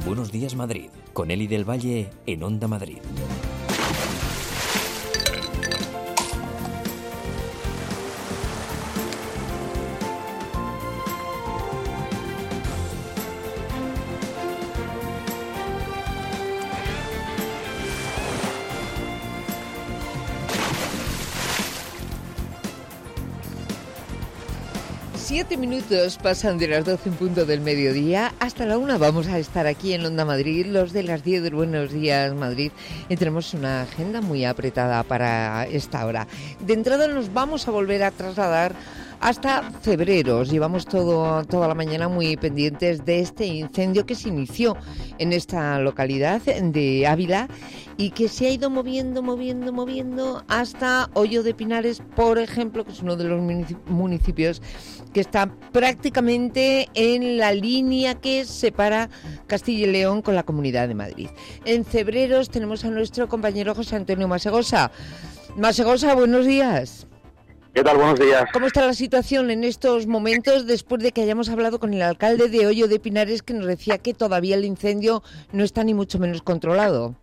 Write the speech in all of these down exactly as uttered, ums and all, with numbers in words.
Buenos Días Madrid, con Eli del Valle en Onda Madrid. Siete minutos pasan de las doce en punto del mediodía. Hasta la una vamos a estar aquí en Onda Madrid, los de las diez del Buenos Días Madrid. Y tenemos una agenda muy apretada para esta hora. De entrada nos vamos a volver a trasladar hasta Cebreros. Llevamos todo, toda la mañana muy pendientes de este incendio que se inició en esta localidad de Ávila y que se ha ido moviendo, moviendo, moviendo hasta Hoyo de Pinares, por ejemplo, que es uno de los municipios que está prácticamente en la línea que separa Castilla y León con la Comunidad de Madrid. En Cebreros tenemos a nuestro compañero José Antonio Masegosa. Masegosa, buenos días. ¿Qué tal? Buenos días. ¿Cómo está la situación en estos momentos después de que hayamos hablado con el alcalde de Hoyo de Pinares, que nos decía que todavía el incendio no está ni mucho menos controlado?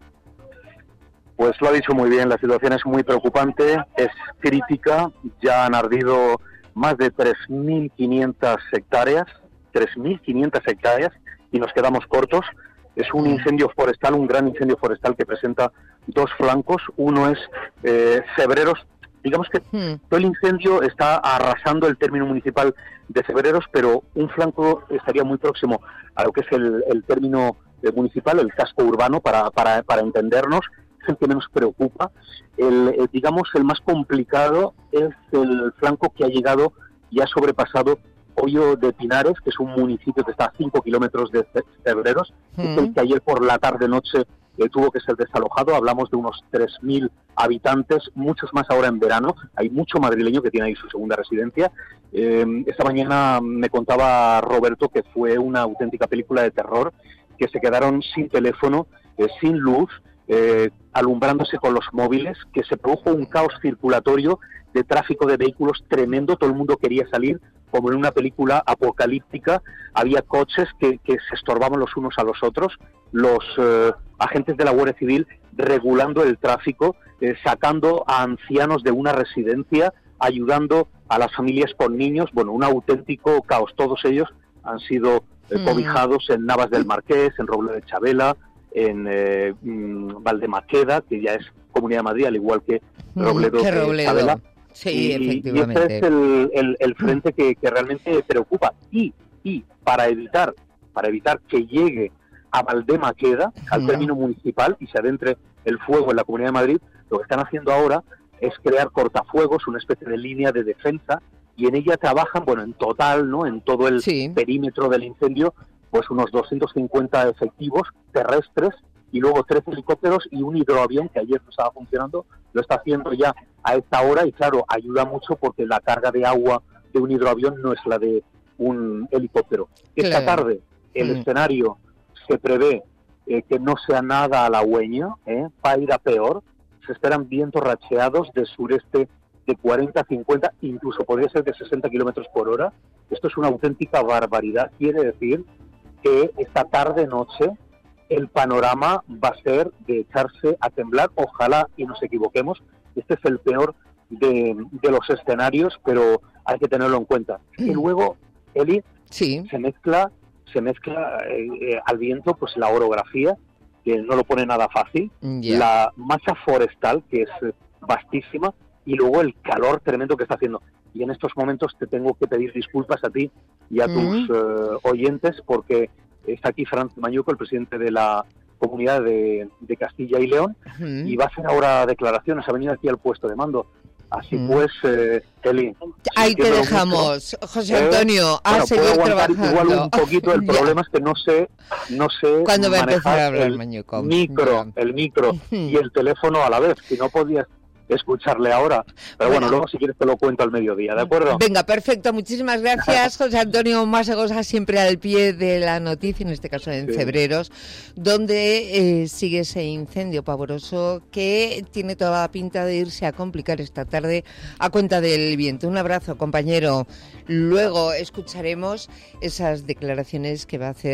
Pues lo ha dicho muy bien, la situación es muy preocupante, es crítica, ya han ardido más de tres mil quinientas hectáreas, tres mil quinientas hectáreas y nos quedamos cortos. Es un incendio forestal, un gran incendio forestal que presenta dos flancos. Uno es eh, Cebreros. Digamos que hmm. todo el incendio está arrasando el término municipal de Cebreros, pero un flanco estaría muy próximo a lo que es el, el término eh, municipal, el casco urbano, para, para, para entendernos. Es el que menos preocupa. El, eh, digamos, el más complicado es el flanco que ha llegado y ha sobrepasado Hoyo de Pinares, que es un municipio que está a cinco kilómetros de Cebreros, hmm. es el que ayer por la tarde-noche eh, tuvo que ser desalojado. Hablamos de unos tres mil habitantes, muchos más ahora en verano. Hay mucho madrileño que tiene ahí su segunda residencia. Eh, esta mañana me contaba Roberto que fue una auténtica película de terror, que se quedaron sin teléfono, eh, sin luz, eh, alumbrándose con los móviles, que se produjo un caos circulatorio de tráfico de vehículos tremendo. Todo el mundo quería salir como en una película apocalíptica. Había coches que, que se estorbaban los unos a los otros, los eh, agentes de la Guardia Civil regulando el tráfico, eh, sacando a ancianos de una residencia, ayudando a las familias con niños. Bueno, un auténtico caos. Todos ellos han sido eh, cobijados en Navas del Marqués, en Robledo de Chabela, en eh, mm, Valdemaqueda, que ya es Comunidad de Madrid, al igual que Robledo mm, de Chabela. Sí, y, efectivamente. Y este es el, el, el frente que, que realmente preocupa. Y, y para evitar para evitar que llegue a Valdemaqueda, al término municipal, y se adentre el fuego en la Comunidad de Madrid, lo que están haciendo ahora es crear cortafuegos, una especie de línea de defensa, y en ella trabajan, bueno, en total, ¿no?, en todo el sí. perímetro del incendio, pues unos doscientos cincuenta efectivos terrestres, y luego tres helicópteros y un hidroavión que ayer no estaba funcionando, lo está haciendo ya a esta hora, y claro, ayuda mucho porque la carga de agua de un hidroavión no es la de un helicóptero. Esta claro. tarde el mm. escenario se prevé eh, que no sea nada halagüeño, ¿eh? va a ir a peor. Se esperan vientos racheados de sureste de cuarenta, cincuenta, incluso podría ser de sesenta kilómetros por hora. Esto es una auténtica barbaridad. Quiere decir que esta tarde-noche el panorama va a ser de echarse a temblar. Ojalá y nos equivoquemos. Este es el peor de, de los escenarios, pero hay que tenerlo en cuenta. Y luego, Eli, sí. se mezcla, se mezcla eh, eh, al viento pues la orografía, que no lo pone nada fácil, yeah. la masa forestal, que es eh, vastísima, y luego el calor tremendo que está haciendo. Y en estos momentos te tengo que pedir disculpas a ti y a mm. tus eh, oyentes, porque está aquí Franz Mañuco, el presidente de la Comunidad de, de Castilla y León, mm. y va a hacer ahora declaraciones, ha venido aquí al puesto de mando. Así mm. pues, eh, Eli... Ahí te dejamos, mucho, José Antonio, eh, a bueno, seguir trabajando. Igual un poquito, el problema es que no sé, no sé ¿Cuándo va a empezar a hablar el Mañuco? micro, yeah. el micro y el teléfono a la vez, si no podías escucharle ahora. Pero bueno, bueno, luego si quieres te lo cuento al mediodía, ¿de acuerdo? Venga, perfecto. Muchísimas gracias, José Antonio Masegosa, siempre al pie de la noticia, en este caso en sí. Cebreros, donde eh, sigue ese incendio pavoroso que tiene toda la pinta de irse a complicar esta tarde a cuenta del viento. Un abrazo, compañero. Luego escucharemos esas declaraciones que va a hacer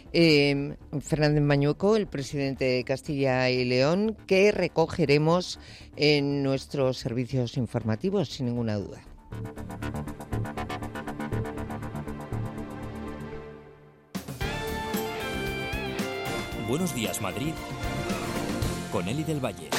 Eh, Fernández Mañueco, el presidente de Castilla y León, que recogeremos en nuestros servicios informativos, sin ninguna duda. Buenos días, Madrid, con Eli del Valle.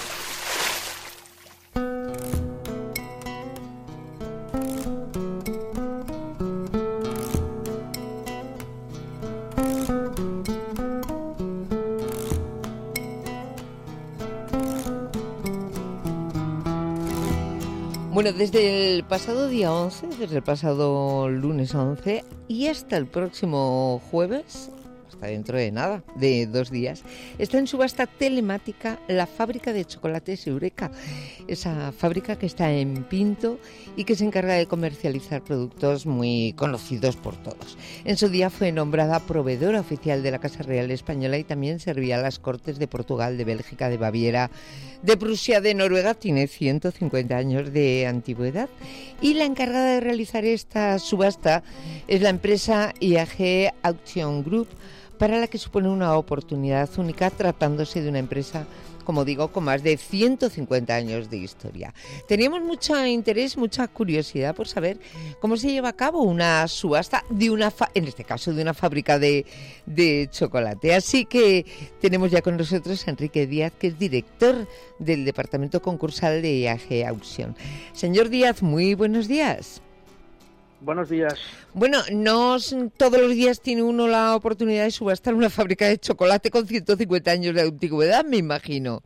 Bueno, desde el pasado día once, desde el pasado lunes once y hasta el próximo jueves, hasta dentro de nada, de dos días, está en subasta telemática la fábrica de chocolates Eureka, esa fábrica que está en Pinto y que se encarga de comercializar productos muy conocidos por todos. En su día fue nombrada proveedora oficial de la Casa Real Española y también servía a las Cortes de Portugal, de Bélgica, de Baviera, de Prusia, de Noruega. Tiene ciento cincuenta años de antigüedad y la encargada de realizar esta subasta es la empresa I A G Auction Group, para la que supone una oportunidad única tratándose de una empresa, como digo, con más de ciento cincuenta años de historia. Teníamos mucho interés, mucha curiosidad por saber cómo se lleva a cabo una subasta de una, fa- en este caso, de una fábrica de, de chocolate. Así que tenemos ya con nosotros a Enrique Díaz, que es director del Departamento Concursal de I A G Auction. Señor Díaz, muy buenos días. Buenos días. Bueno, no todos los días tiene uno la oportunidad de subastar una fábrica de chocolate con ciento cincuenta años de antigüedad, me imagino.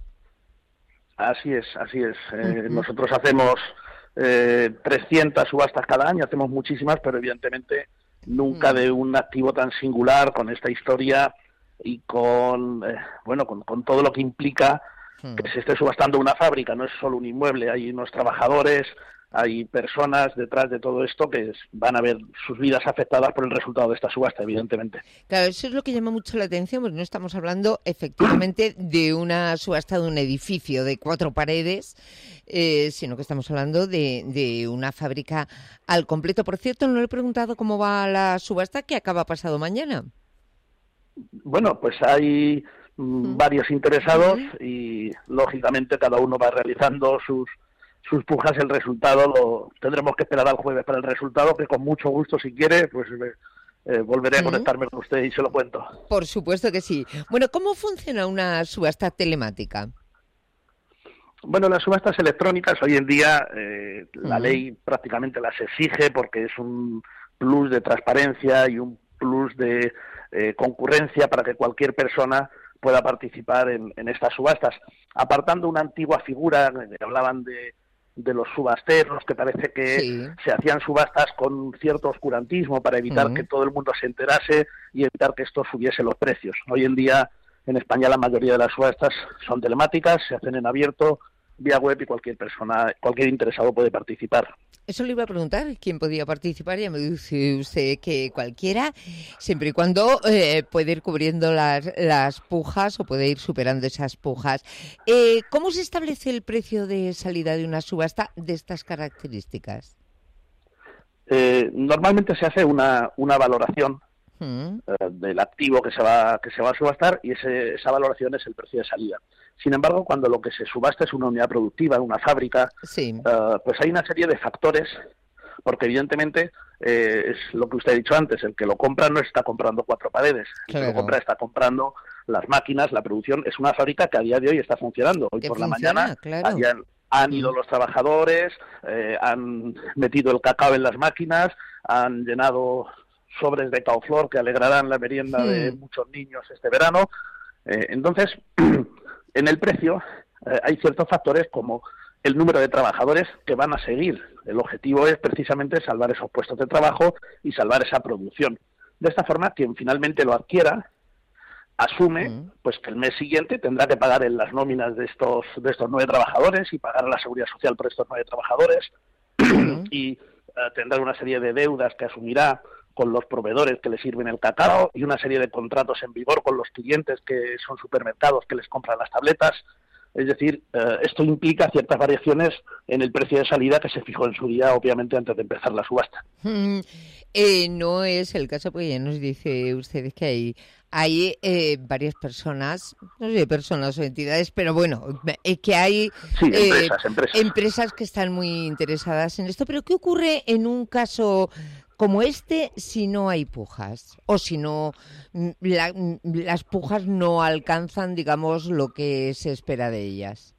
Así es, así es. Eh, uh-huh. Nosotros hacemos eh, trescientas subastas cada año, hacemos muchísimas, pero evidentemente nunca uh-huh. de un activo tan singular, con esta historia y con, eh, bueno, con, con todo lo que implica uh-huh. que se esté subastando una fábrica. No es solo un inmueble, hay unos trabajadores, hay personas detrás de todo esto que van a ver sus vidas afectadas por el resultado de esta subasta, evidentemente. Claro, eso es lo que llama mucho la atención, porque no estamos hablando efectivamente de una subasta de un edificio de cuatro paredes, eh, sino que estamos hablando de, de una fábrica al completo. Por cierto, no le he preguntado cómo va la subasta, que acaba pasado mañana. Bueno, pues hay mm, varios interesados uh-huh. y, lógicamente, cada uno va realizando sus... sus pujas. El resultado lo tendremos que esperar al jueves para el resultado, que con mucho gusto, si quiere, pues eh, volveré a conectarme con usted y se lo cuento. Por supuesto que sí. Bueno, ¿cómo funciona una subasta telemática? Bueno, las subastas electrónicas hoy en día eh, uh-huh. la ley prácticamente las exige, porque es un plus de transparencia y un plus de eh, concurrencia para que cualquier persona pueda participar en, en estas subastas. Apartando una antigua figura, que hablaban de de los subasteros, que parece que sí. se hacían subastas con cierto oscurantismo para evitar uh-huh. que todo el mundo se enterase y evitar que esto subiese los precios. Hoy en día, en España, la mayoría de las subastas son telemáticas, se hacen en abierto, vía web, y cualquier persona, cualquier interesado puede participar. Eso le iba a preguntar, ¿quién podía participar? Ya me dice usted que cualquiera, siempre y cuando eh, puede ir cubriendo las, las pujas o puede ir superando esas pujas. Eh, ¿Cómo se establece el precio de salida de una subasta de estas características? Eh, normalmente se hace una, una valoración uh-huh. eh, del activo que se va que se va a subastar, y ese, esa valoración es el precio de salida. Sin embargo, cuando lo que se subasta es una unidad productiva, una fábrica, sí. uh, pues hay una serie de factores, porque evidentemente eh, es lo que usted ha dicho antes, el que lo compra no está comprando cuatro paredes, el claro. que lo compra está comprando las máquinas, la producción. Es una fábrica que a día de hoy está funcionando. Hoy por funciona, la mañana claro. habían, han ido los trabajadores, eh, han metido el cacao en las máquinas, han llenado sobres de Caoflor que alegrarán la merienda sí. de muchos niños este verano. Eh, entonces... En el precio eh, hay ciertos factores como el número de trabajadores que van a seguir. El objetivo es precisamente salvar esos puestos de trabajo y salvar esa producción. De esta forma, quien finalmente lo adquiera asume uh-huh. pues que el mes siguiente tendrá que pagar en las nóminas de estos de estos nueve trabajadores y pagar a la seguridad social por estos nueve trabajadores uh-huh. y uh, tendrá una serie de deudas que asumirá con los proveedores que le sirven el cacao y una serie de contratos en vigor con los clientes que son supermercados que les compran las tabletas. Es decir, eh, esto implica ciertas variaciones en el precio de salida que se fijó en su día, obviamente, antes de empezar la subasta. Mm, eh, no es el caso, porque ya nos dice usted que hay, hay eh, varias personas, no sé, personas o entidades, pero bueno, eh, que hay sí, empresas, eh, empresas. empresas que están muy interesadas en esto. Pero ¿qué ocurre en un caso como este si no hay pujas? O si no, la, las pujas no alcanzan, digamos, lo que se espera de ellas.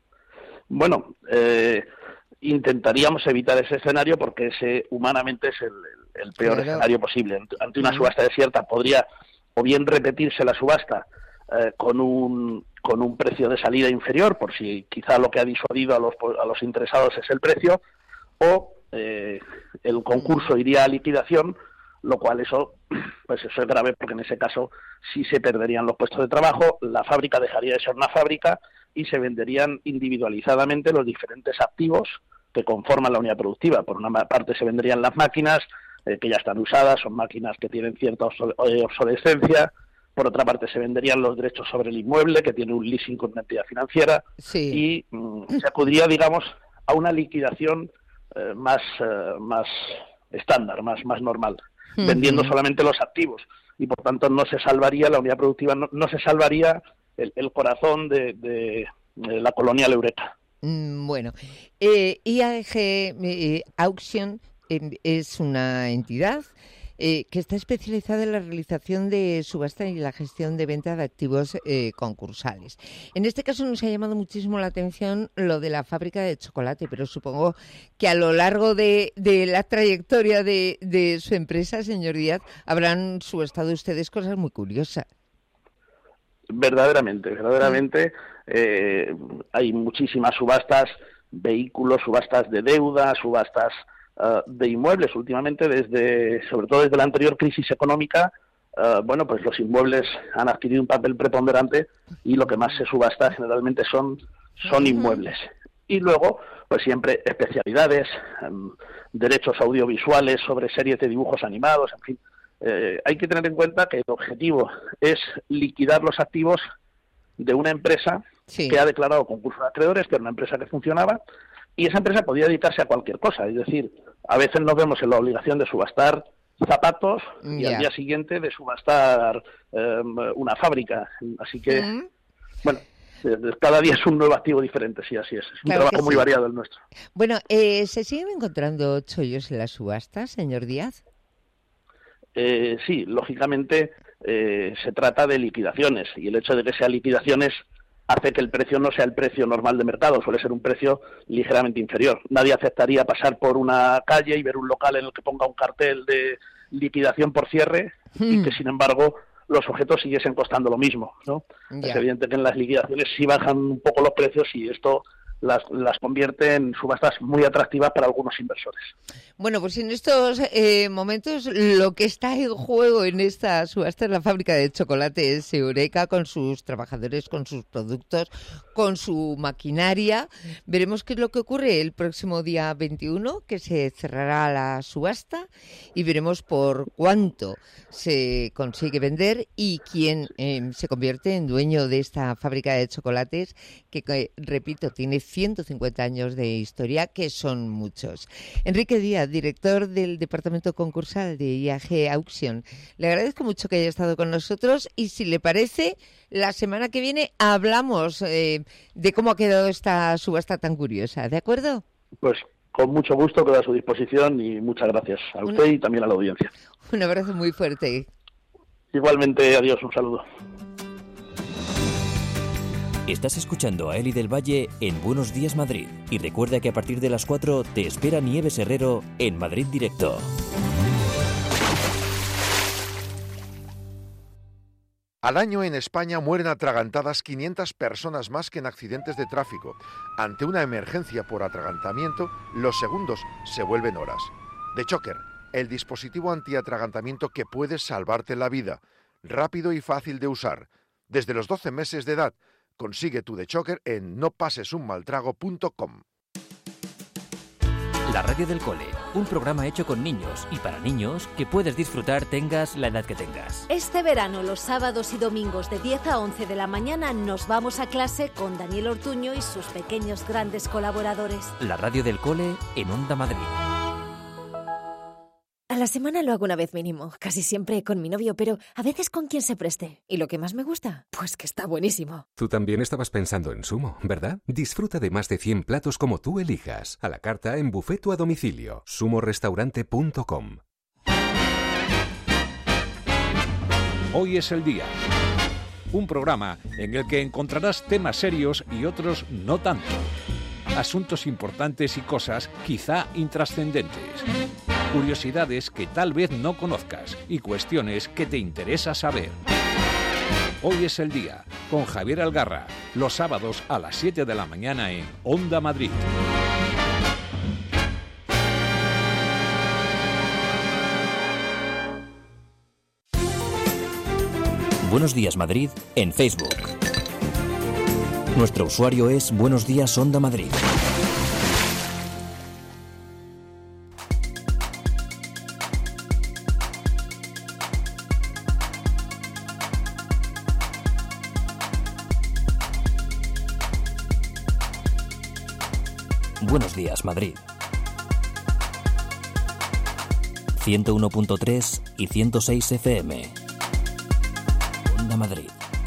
Bueno, eh, intentaríamos evitar ese escenario porque ese humanamente es el, el peor claro. escenario posible. Ante una subasta desierta podría o bien repetirse la subasta eh, con un con un precio de salida inferior, por si quizá lo que ha disuadido a los a los interesados es el precio, o eh, el concurso iría a liquidación, lo cual eso pues eso es grave, porque en ese caso sí se perderían los puestos de trabajo, la fábrica dejaría de ser una fábrica y se venderían individualizadamente los diferentes activos que conforman la unidad productiva. Por una parte se venderían las máquinas eh, que ya están usadas, son máquinas que tienen cierta obsolescencia. Por otra parte se venderían los derechos sobre el inmueble, que tiene un leasing con una entidad financiera, sí. y mm, se acudiría, digamos, a una liquidación eh, más eh, más estándar, más más normal, uh-huh. vendiendo solamente los activos, y por tanto no se salvaría la unidad productiva, no, no se salvaría el, el corazón de, de, de la colonial Eureka. Mm, bueno, eh, I A G eh, Auction eh, es una entidad Eh, que está especializada en la realización de subasta y la gestión de venta de activos eh, concursales. En este caso nos ha llamado muchísimo la atención lo de la fábrica de chocolate, pero supongo que a lo largo de, de la trayectoria de, de su empresa, señor Díaz, habrán subastado ustedes cosas muy curiosas. Verdaderamente, verdaderamente eh, hay muchísimas subastas, vehículos, subastas de deuda, subastas Uh, de inmuebles. Últimamente, desde sobre todo desde la anterior crisis económica, uh, bueno, pues los inmuebles han adquirido un papel preponderante y lo que más se subasta generalmente son son inmuebles. Y luego, pues siempre especialidades, um, derechos audiovisuales sobre series de dibujos animados, en fin. Eh, hay que tener en cuenta que el objetivo es liquidar los activos de una empresa sí. que ha declarado concurso de acreedores, que era una empresa que funcionaba, y esa empresa podía dedicarse a cualquier cosa. Es decir, a veces nos vemos en la obligación de subastar zapatos y yeah. al día siguiente de subastar eh, una fábrica. Así que, mm. bueno, cada día es un nuevo activo diferente, sí, así es. Es un claro trabajo muy sí. variado el nuestro. Bueno, eh, ¿se siguen encontrando chollos en las subastas, señor Díaz? Eh, sí, lógicamente eh, se trata de liquidaciones, y el hecho de que sean liquidaciones hace que el precio no sea el precio normal de mercado, suele ser un precio ligeramente inferior. Nadie aceptaría pasar por una calle y ver un local en el que ponga un cartel de liquidación por cierre mm. y que, sin embargo, los objetos siguiesen costando lo mismo, ¿no? Yeah. Es evidente que en las liquidaciones sí bajan un poco los precios y esto las, las convierte en subastas muy atractivas para algunos inversores. Bueno, pues en estos eh, momentos lo que está en juego en esta subasta es la fábrica de chocolates Eureka, con sus trabajadores, con sus productos, con su maquinaria. Veremos qué es lo que ocurre el próximo día veintiuno, que se cerrará la subasta, y veremos por cuánto se consigue vender y quién eh, se convierte en dueño de esta fábrica de chocolates que, que, repito, tiene ciento cincuenta años de historia, que son muchos. Enrique Díaz, director del Departamento Concursal de I A G Auction, le agradezco mucho que haya estado con nosotros, y si le parece, la semana que viene hablamos eh, de cómo ha quedado esta subasta tan curiosa, ¿de acuerdo? Pues con mucho gusto, quedo a su disposición, y muchas gracias a usted un, y también a la audiencia. Un abrazo muy fuerte. Igualmente, adiós, un saludo. Estás escuchando a Eli del Valle en Buenos Días Madrid, y recuerda que a partir de las cuatro te espera Nieves Herrero en Madrid Directo. Al año en España mueren atragantadas quinientas personas más que en accidentes de tráfico. Ante una emergencia por atragantamiento, los segundos se vuelven horas. The Choker, el dispositivo antiatragantamiento que puede salvarte la vida. Rápido y fácil de usar. Desde los doce meses de edad. Consigue tu The Choker en no pases un mal trago punto com. La radio del cole, un programa hecho con niños y para niños que puedes disfrutar tengas la edad que tengas. Este verano, los sábados y domingos de diez a once de la mañana, nos vamos a clase con Daniel Ortuño y sus pequeños grandes colaboradores. La radio del cole en Onda Madrid. A la semana lo hago una vez mínimo, casi siempre con mi novio, pero a veces con quien se preste. ¿Y lo que más me gusta? Pues que está buenísimo. Tú también estabas pensando en Sumo, ¿verdad? Disfruta de más de cien platos como tú elijas. A la carta, en buffet o a domicilio. sumo restaurante punto com. Hoy es el día. Un programa en el que encontrarás temas serios y otros no tanto. Asuntos importantes y cosas quizá intrascendentes. Curiosidades que tal vez no conozcas y cuestiones que te interesa saber. Hoy es el día, con Javier Algarra, los sábados a las siete de la mañana en Onda Madrid. Buenos Días Madrid en Facebook. Nuestro usuario es Buenos Días Onda Madrid. Buenos Días Madrid. ciento uno punto tres y ciento seis F M. Onda Madrid.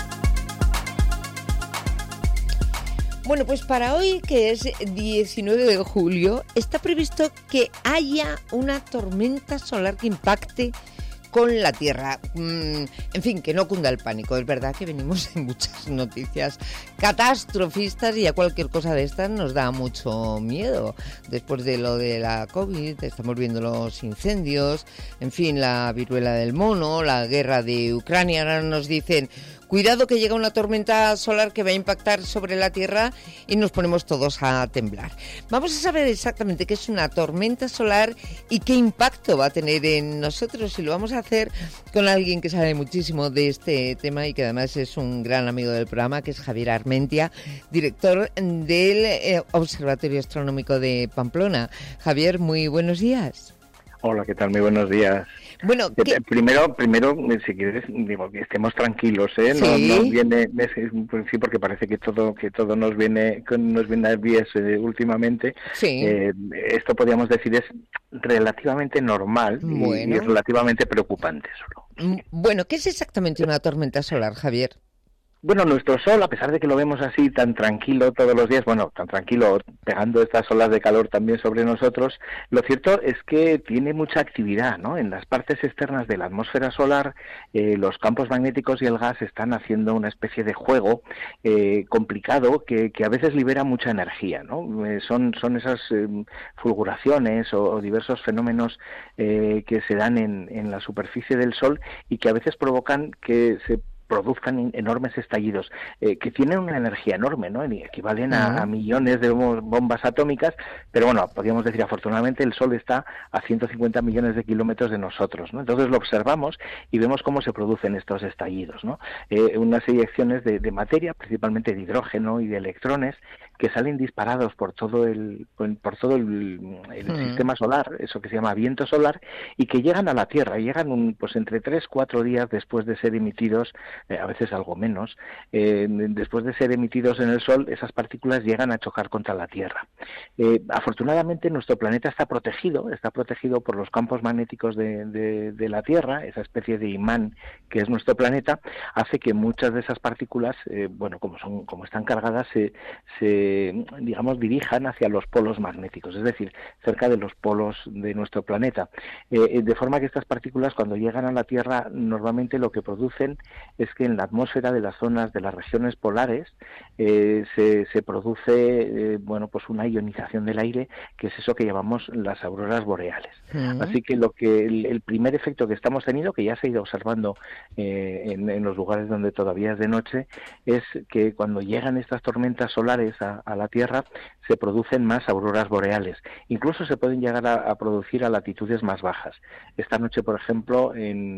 Bueno, pues para hoy, que es diecinueve de julio, está previsto que haya una tormenta solar que impacte con la Tierra. Mm, en fin, que no cunda el pánico. Es verdad que venimos en muchas noticias catastrofistas y a cualquier cosa de estas nos da mucho miedo. Después de lo de la COVID, estamos viendo los incendios, en fin, la viruela del mono, la guerra de Ucrania. Ahora nos dicen, cuidado que llega una tormenta solar que va a impactar sobre la Tierra y nos ponemos todos a temblar. Vamos a saber exactamente qué es una tormenta solar y qué impacto va a tener en nosotros, y lo vamos a hacer con alguien que sabe muchísimo de este tema y que además es un gran amigo del programa, que es Javier Armentia, director del eh, Observatorio Astronómico de Pamplona. Javier, muy buenos días. Hola, ¿qué tal? Muy buenos días. Bueno, ¿qué? primero, primero, si quieres, digo que estemos tranquilos, ¿eh? No, ¿Sí? no viene, pues sí, porque parece que todo, que todo nos viene, nos viene a pies eh, últimamente. Sí. Eh, esto podríamos decir es relativamente normal bueno. y, y relativamente preocupante solo. Bueno, ¿qué es exactamente una tormenta solar, Javier? Bueno, nuestro Sol, a pesar de que lo vemos así tan tranquilo todos los días, bueno, tan tranquilo, pegando estas olas de calor también sobre nosotros, lo cierto es que tiene mucha actividad, ¿no? En las partes externas de la atmósfera solar, eh, los campos magnéticos y el gas están haciendo una especie de juego eh, complicado que, que a veces libera mucha energía, ¿no? Eh, son, son esas eh, fulguraciones o, o diversos fenómenos eh, que se dan en, en la superficie del Sol y que a veces provocan que se produzcan enormes estallidos, eh, que tienen una energía enorme, ¿no? Equivalen a, a millones de bombas atómicas, pero bueno, podríamos decir, afortunadamente el Sol está a ciento cincuenta millones de kilómetros de nosotros, ¿no? Entonces lo observamos y vemos cómo se producen estos estallidos, ¿no? Eh, unas eyecciones de, de materia, principalmente de hidrógeno y de electrones, que salen disparados por todo el por todo el, el mm. sistema solar, eso que se llama viento solar, y que llegan a la Tierra, llegan un, pues entre tres, cuatro días después de ser emitidos, eh, a veces algo menos, eh, después de ser emitidos en el Sol, esas partículas llegan a chocar contra la Tierra. Eh, afortunadamente nuestro planeta está protegido, está protegido por los campos magnéticos de, de, de la Tierra, esa especie de imán que es nuestro planeta, hace que muchas de esas partículas, eh, bueno, como son, como están cargadas, se, se digamos, dirijan hacia los polos magnéticos, es decir, cerca de los polos de nuestro planeta. Eh, de forma que estas partículas, cuando llegan a la Tierra, normalmente lo que producen es que en la atmósfera de las zonas de las regiones polares eh, se, se produce, eh, bueno, pues una ionización del aire, que es eso que llamamos las auroras boreales. Uh-huh. Así que lo que el, el primer efecto que estamos teniendo, que ya se ha ido observando eh, en, en los lugares donde todavía es de noche, es que cuando llegan estas tormentas solares a, a la Tierra, se producen más auroras boreales. Incluso se pueden llegar a, a producir a latitudes más bajas. Esta noche, por ejemplo, en,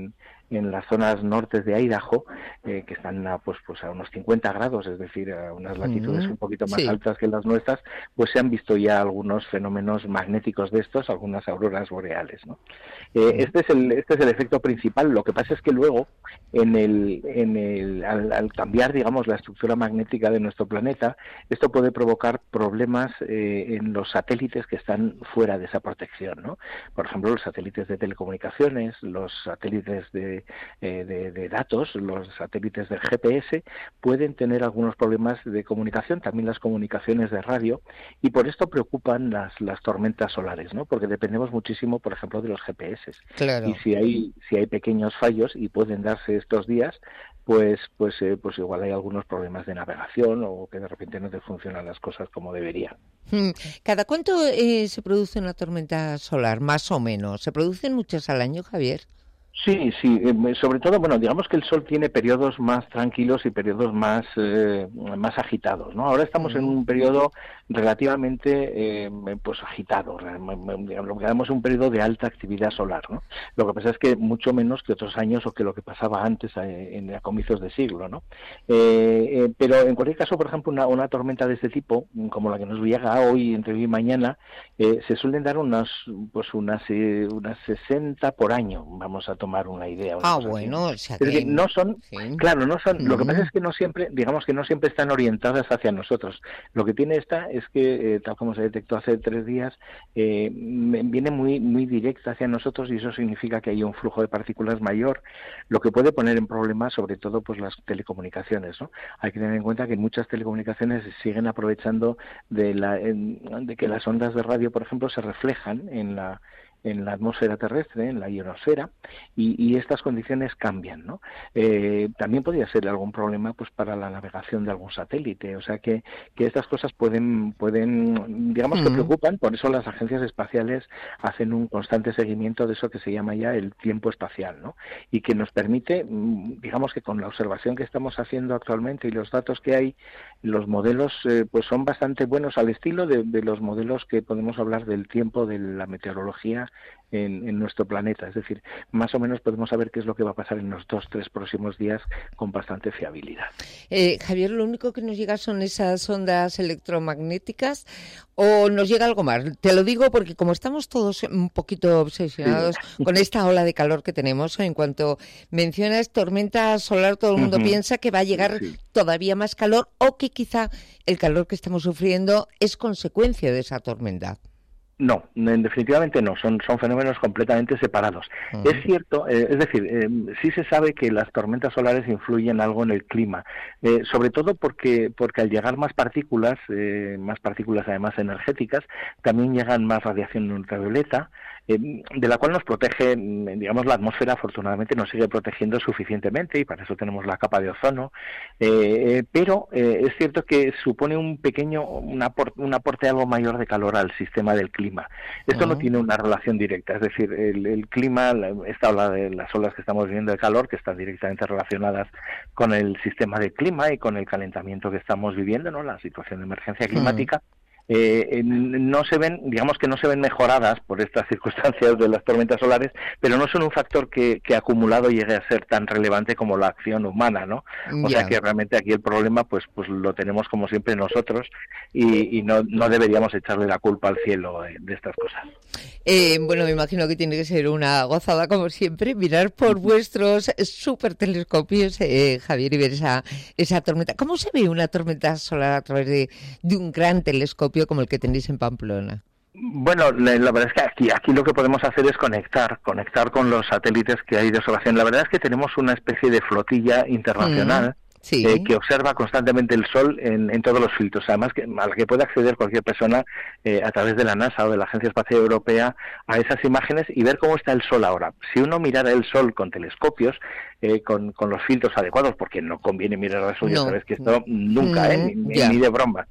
en las zonas nortes de Idaho, eh, que están a, pues, pues a unos cincuenta grados, es decir, a unas latitudes un poquito más sí. altas que las nuestras, pues se han visto ya algunos fenómenos magnéticos de estos, algunas auroras boreales, ¿no? Eh, este es el este es el efecto principal. Lo que pasa es que luego, en el en el al, al cambiar, digamos, la estructura magnética de nuestro planeta, esto puede provocar problemas eh, en los satélites que están fuera de esa protección, ¿no? Por ejemplo, los satélites de telecomunicaciones, los satélites de, eh, de, de datos, los satélites del G P S, pueden tener algunos problemas de comunicación, también las comunicaciones de radio, y por esto preocupan las, las tormentas solares, ¿no? Porque dependemos muchísimo, por ejemplo, de los G P S. Claro. Y si hay, si hay pequeños fallos, y pueden darse estos días, pues pues eh, pues igual hay algunos problemas de navegación o que de repente no te funcionan las cosas como deberían. ¿Cada cuánto eh, se produce una tormenta solar, más o menos? ¿Se producen muchas al año, Javier? Sí, sí, eh, sobre todo, bueno, digamos que el Sol tiene periodos más tranquilos y periodos más eh, más agitados, ¿no? Ahora estamos mm. en un periodo relativamente eh, pues agitado, digamos un periodo de alta actividad solar, ¿no? Lo que pasa es que mucho menos que otros años o que lo que pasaba antes eh, en a comienzos de siglo, ¿no? Eh, eh, pero en cualquier caso, por ejemplo, una, una tormenta de este tipo, como la que nos llega hoy, entre hoy y mañana, eh, se suelen dar unas pues unas eh, unas sesenta por año, vamos a tomar una idea. Una ah, bueno, o sea que... que... no son, sí. claro, no son, mm. lo que pasa es que no siempre, digamos que no siempre están orientadas hacia nosotros. Lo que tiene esta es que, eh, tal como se detectó hace tres días, eh, viene muy muy directa hacia nosotros y eso significa que hay un flujo de partículas mayor, lo que puede poner en problemas sobre todo pues las telecomunicaciones, ¿no? Hay que tener en cuenta que muchas telecomunicaciones siguen aprovechando de, la, de que las ondas de radio, por ejemplo, se reflejan en la en la atmósfera terrestre, en la ionosfera, y, y estas condiciones cambian, ¿no? Eh, también podría ser algún problema pues para la navegación de algún satélite, o sea que, que estas cosas pueden, pueden digamos que preocupan, por eso las agencias espaciales hacen un constante seguimiento de eso que se llama ya el tiempo espacial, ¿no? Y que nos permite, digamos que con la observación que estamos haciendo actualmente y los datos que hay, los modelos eh, pues son bastante buenos al estilo de, de los modelos que podemos hablar del tiempo de la meteorología En, en nuestro planeta, es decir, más o menos podemos saber qué es lo que va a pasar en los dos, tres próximos días con bastante fiabilidad. Eh, Javier, ¿lo único que nos llega son esas ondas electromagnéticas o nos llega algo más? Te lo digo porque como estamos todos un poquito obsesionados sí. con esta ola de calor que tenemos, en cuanto mencionas tormenta solar, todo el mundo uh-huh. piensa que va a llegar sí. todavía más calor o que quizá el calor que estamos sufriendo es consecuencia de esa tormenta. No, definitivamente no, son, son fenómenos completamente separados. Uh-huh. Es cierto, eh, es decir, eh, sí se sabe que las tormentas solares influyen algo en el clima, eh, sobre todo porque porque al llegar más partículas, eh, más partículas además energéticas, también llegan más radiación ultravioleta, eh, de la cual nos protege, digamos, la atmósfera afortunadamente nos sigue protegiendo suficientemente y para eso tenemos la capa de ozono, eh, pero eh, es cierto que supone un pequeño, un aporte, un aporte algo mayor de calor al sistema del clima. Esto uh-huh. no tiene una relación directa, es decir, el, el clima, la, esta ola de las olas que estamos viviendo de calor, que están directamente relacionadas con el sistema de clima y con el calentamiento que estamos viviendo, ¿no? La situación de emergencia climática. Uh-huh. Eh, no se ven, digamos que no se ven mejoradas por estas circunstancias de las tormentas solares, pero no son un factor que, que acumulado llegue a ser tan relevante como la acción humana, ¿no? O yeah. sea que realmente aquí el problema pues pues lo tenemos como siempre nosotros y, y no, no deberíamos echarle la culpa al cielo de, de estas cosas. Eh, bueno, me imagino que tiene que ser una gozada como siempre mirar por vuestros super telescopios, eh, Javier, y ver esa, esa tormenta. ¿Cómo se ve una tormenta solar a través de, de un gran telescopio como el que tenéis en Pamplona? Bueno, la, la verdad es que aquí, aquí lo que podemos hacer es conectar, conectar con los satélites que hay de observación. La verdad es que tenemos una especie de flotilla internacional mm. Sí. Eh, que observa constantemente el Sol en, en todos los filtros, además que, a la que puede acceder cualquier persona eh, a través de la NASA o de la Agencia Espacial Europea a esas imágenes y ver cómo está el Sol ahora. Si uno mirara el Sol con telescopios, eh, con, con los filtros adecuados, porque no conviene mirar a la suya, no. sabes que esto nunca, mm, ¿eh? ni, yeah. ni de broma.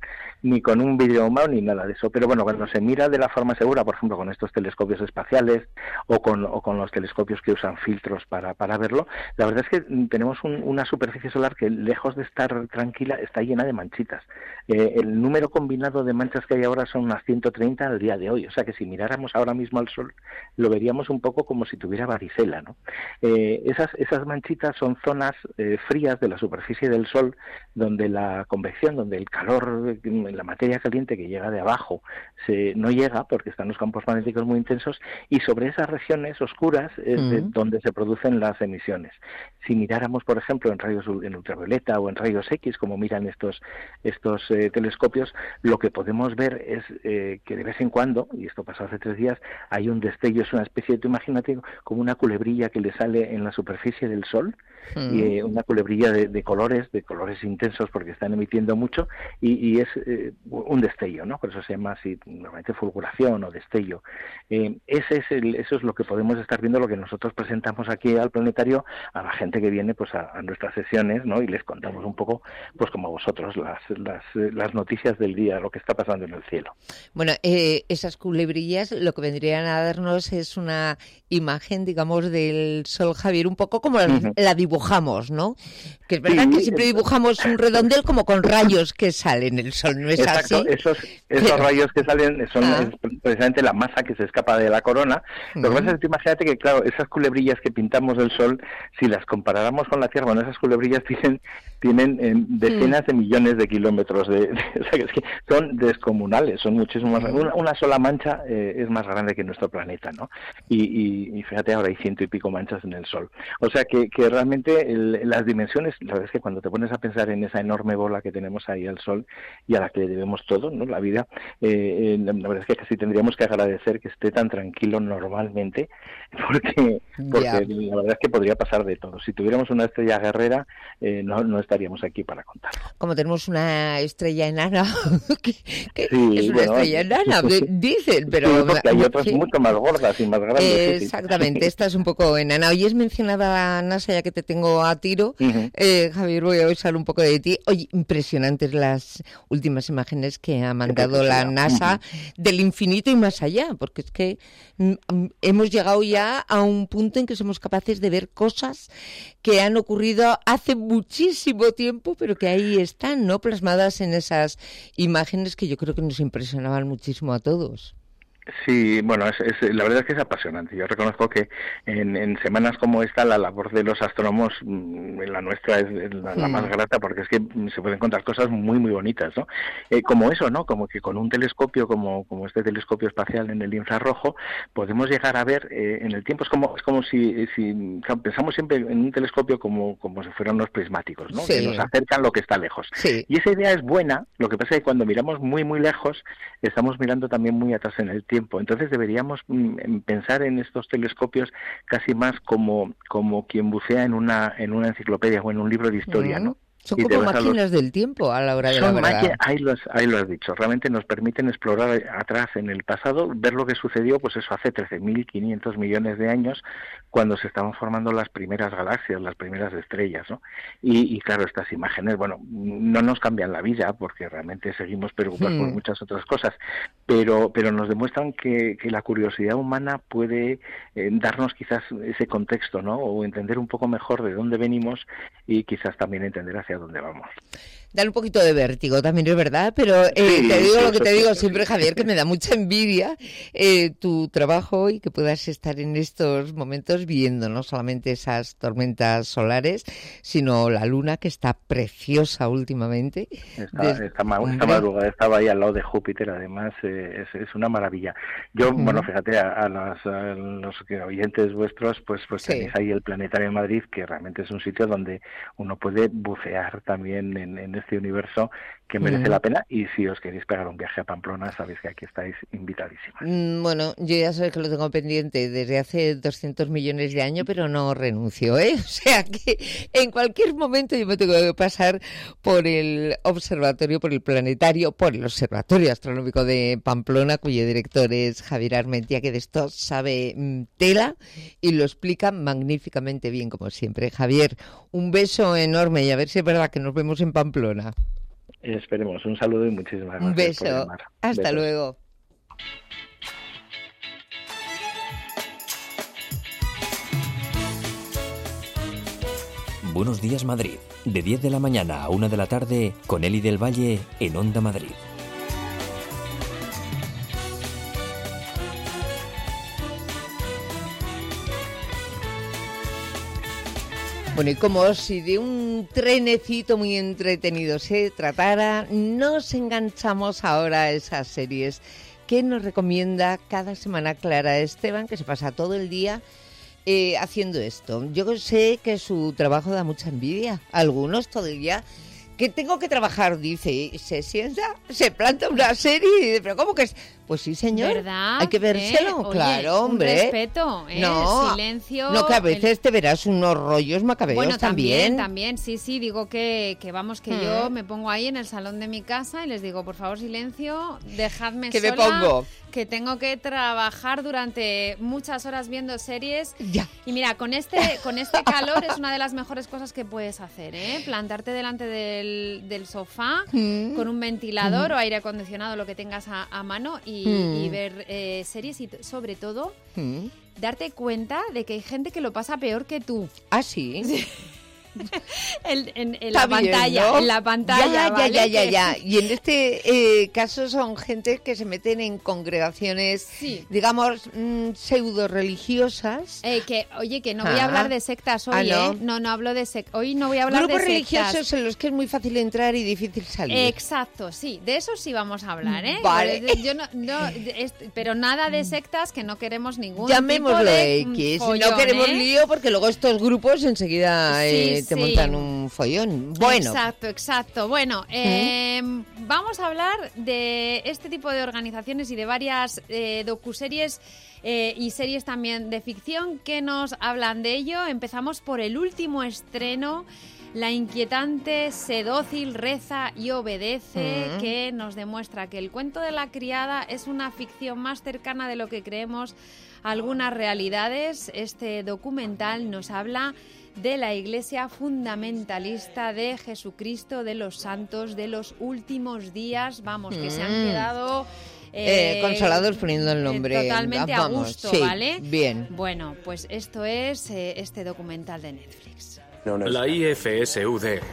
ni con un vidrio ahumado, ni nada de eso. Pero bueno, cuando se mira de la forma segura, por ejemplo, con estos telescopios espaciales o con, o con los telescopios que usan filtros para, para verlo, la verdad es que tenemos un, una superficie solar que, lejos de estar tranquila, está llena de manchitas. Eh, el número combinado de manchas que hay ahora son unas ciento treinta al día de hoy, o sea que si miráramos ahora mismo al Sol, lo veríamos un poco como si tuviera varicela, ¿no? Eh, esas, esas manchitas son zonas eh, frías de la superficie del Sol, donde la convección, donde el calor, la materia caliente que llega de abajo, se, no llega porque están los campos magnéticos muy intensos, y sobre esas regiones oscuras es uh-huh. de donde se producen las emisiones. Si miráramos, por ejemplo, en rayos en ultravioleta o en rayos X, como miran estos, estos eh, telescopios, lo que podemos ver es eh, que de vez en cuando, y esto pasó hace tres días, hay un destello, es una especie de, imagínate, como una culebrilla que le sale en la superficie del Sol, mm. y eh, una culebrilla de, de colores, de colores intensos porque están emitiendo mucho, y, y es eh, un destello, ¿no? Por eso se llama así, normalmente fulguración o destello. Eh, ese es el, eso es lo que podemos estar viendo, lo que nosotros presentamos aquí al planetario a la gente que viene pues a, a nuestras sesiones, ¿no? Y les contamos un poco, pues como a vosotros, las, las, las noticias del día, lo que está pasando en el cielo. Bueno, eh, esas culebrillas lo que vendrían a darnos es una imagen, digamos, del Sol, Javier, un poco como la, uh-huh. la dibujamos, ¿no? Que es verdad sí, que siempre dibujamos un redondel como con rayos que salen el Sol, ¿no es exacto, así? Esos, esos Pero... rayos que salen son ah. es precisamente la masa que se escapa de la corona. Uh-huh. Lo que pasa es que imagínate que, claro, esas culebrillas que pintamos del Sol, si las comparáramos con la Tierra, bueno, esas culebrillas tienen, tienen eh, decenas uh-huh. de millones de kilómetros, de, de, o sea, que es que son descomunales, son muchísimo más uh-huh. una, una sola mancha eh, es más grande que nuestro planeta, ¿no? Y, y, y fíjate, ahora hay ciento y pico manchas en el Sol. O sea que, que realmente el, las dimensiones, la verdad es que cuando te pones a pensar en esa enorme bola que tenemos ahí al Sol y a la que le debemos todo, ¿no? La vida, eh, la, la verdad es que casi tendríamos que agradecer que esté tan tranquilo normalmente, porque, porque yeah. la verdad es que podría pasar de todo. Si tuviéramos una estrella guerrera, eh, no, no estaríamos aquí para contarlo. Como tenemos una estrella enana, que, que sí, es una bueno, estrella enana, dicen, pero... Sí, porque hay otras sí. mucho más gordas y más grandes. Eh, exactamente, sí. Esta es un poco enana. Hoy es mencionada la NASA, ya que te tengo a tiro. Uh-huh. eh, Javier, voy a usar un poco de ti. Oye, impresionantes las últimas imágenes que ha mandado la NASA uh-huh. del infinito y más allá, porque es que mm, hemos llegado ya a un punto en que somos capaces de ver cosas que han ocurrido hace muchísimo tiempo, pero que ahí están, ¿no? Plasmadas en esas imágenes que yo creo que nos impresionaban muchísimo a todos. Sí, bueno, es, es, la verdad es que es apasionante. Yo reconozco que en, en semanas como esta la labor de los astrónomos, la nuestra es la, la más grata, porque es que se pueden encontrar cosas muy, muy bonitas, ¿no? Eh, como eso, ¿no? Como que con un telescopio, como, como este telescopio espacial en el infrarrojo, podemos llegar a ver eh, en el tiempo. Es como es como si, si pensamos siempre en un telescopio como, como si fueran unos prismáticos, ¿no? Sí. Que nos acercan lo que está lejos. Sí. Y esa idea es buena, lo que pasa es que cuando miramos muy, muy lejos, estamos mirando también muy atrás en el tiempo. Entonces deberíamos mm, pensar en estos telescopios casi más como, como quien bucea en una, en una enciclopedia o en un libro de historia, ¿no? Son como máquinas los... del tiempo a la hora de Son la verdad. Máquina... Ahí, lo has, ahí lo has dicho. Realmente nos permiten explorar atrás en el pasado, ver lo que sucedió, pues eso, hace trece mil quinientos millones de años, cuando se estaban formando las primeras galaxias, las primeras estrellas, ¿no? Y, y claro, estas imágenes, bueno, no nos cambian la vida, porque realmente seguimos preocupados hmm. por muchas otras cosas, pero, pero nos demuestran que, que la curiosidad humana puede eh, darnos quizás ese contexto, ¿no? O entender un poco mejor de dónde venimos y quizás también entender hacia dónde vamos. Da un poquito de vértigo, también es verdad, pero eh, sí, te digo lo que te digo siempre, Javier, que me da mucha envidia eh, tu trabajo y que puedas estar en estos momentos viendo no solamente esas tormentas solares, sino la luna, que está preciosa últimamente. Esta, Des... esta, esta madrugada estaba ahí al lado de Júpiter, además eh, es, es una maravilla. Yo, uh-huh. bueno, fíjate, a, a, las, a los oyentes vuestros, pues, pues sí. tenéis ahí el Planetario de Madrid, que realmente es un sitio donde uno puede bucear también en, en este universo que merece mm. la pena, y si os queréis pegar un viaje a Pamplona, sabéis que aquí estáis invitadísimas. Mm, bueno, yo ya sabes que lo tengo pendiente desde hace doscientos millones de años, pero no renuncio, ¿eh? O sea que en cualquier momento yo me tengo que pasar por el observatorio, por el planetario, por el Observatorio Astronómico de Pamplona, cuyo director es Javier Armentia, que de esto sabe mm, tela y lo explica magníficamente bien, como siempre. Javier, un beso enorme y a ver si es verdad que nos vemos en Pamplona. Esperemos. Un saludo y muchísimas gracias. Un beso. por llamar. Hasta Besos. luego. Buenos días, Madrid. De diez de la mañana a una de la tarde con Eli del Valle en Onda Madrid. Bueno, y como si de un trenecito muy entretenido se tratara, nos enganchamos ahora a esas series que nos recomienda cada semana Clara Esteban, que se pasa todo el día eh, haciendo esto. Yo sé que su trabajo da mucha envidia. Algunos todo el día que tengo que trabajar, dice, y se sienta, se planta una serie y dice, pero ¿cómo que es? Pues sí, señor. ¿Verdad? Hay que vérselo, ¿Eh? Oye, claro, hombre. Un respeto, ¿eh? No, silencio. No, que a veces el... te verás unos rollos macabeos bueno, también. también. También, sí, sí, digo que, que vamos, que Hmm. yo me pongo ahí en el salón de mi casa y les digo, por favor, silencio, dejadme ¿Qué sola, me pongo? que tengo que trabajar durante muchas horas viendo series. Ya. Y mira, con este, con este calor es una de las mejores cosas que puedes hacer, ¿eh? Plantarte delante del, del sofá Mm. con un ventilador Mm. o aire acondicionado, lo que tengas a, a mano, y, Mm. y ver eh, series y t- sobre todo Mm. darte cuenta de que hay gente que lo pasa peor que tú. Ah, sí. En, en- en Está la bien, pantalla, ¿no? en la pantalla, Ya, ¿vale? ya, ya, Que- ya, ya. Y en este eh, caso son gente que se meten en congregaciones, Sí. digamos, mm, pseudo-religiosas. Eh, que, oye, que no voy a Ah. hablar de sectas hoy, Ah, ¿no? ¿eh? No, no hablo de sectas. Hoy no voy a hablar Grupos de sectas. religiosos en los que es muy fácil entrar y difícil salir. Exacto, sí, de eso sí vamos a hablar, ¿eh? Vale. Yo- yo no, no, es- pero nada de sectas, que no queremos ningún Llamémoslo tipo de mm, X. follón, no queremos ¿eh? lío porque luego estos grupos enseguida Sí, eh, te sí. montan un follón. Bueno, Exacto, exacto. Bueno, eh, vamos a hablar de este tipo de organizaciones y de varias eh, docuseries eh, y series también de ficción que nos hablan de ello. Empezamos por el último estreno, La inquietante, sé dócil, reza y obedece, Mm. que nos demuestra que el cuento de la criada es una ficción más cercana de lo que creemos a algunas realidades. Este documental nos habla de la Iglesia fundamentalista de Jesucristo de los santos de los últimos días. Vamos, que se han Mm. quedado... eh, consolados poniendo el nombre. eh, Totalmente a Vamos, gusto, sí, ¿vale? bien. Bueno, pues esto es eh, este documental de Netflix. La I F S U D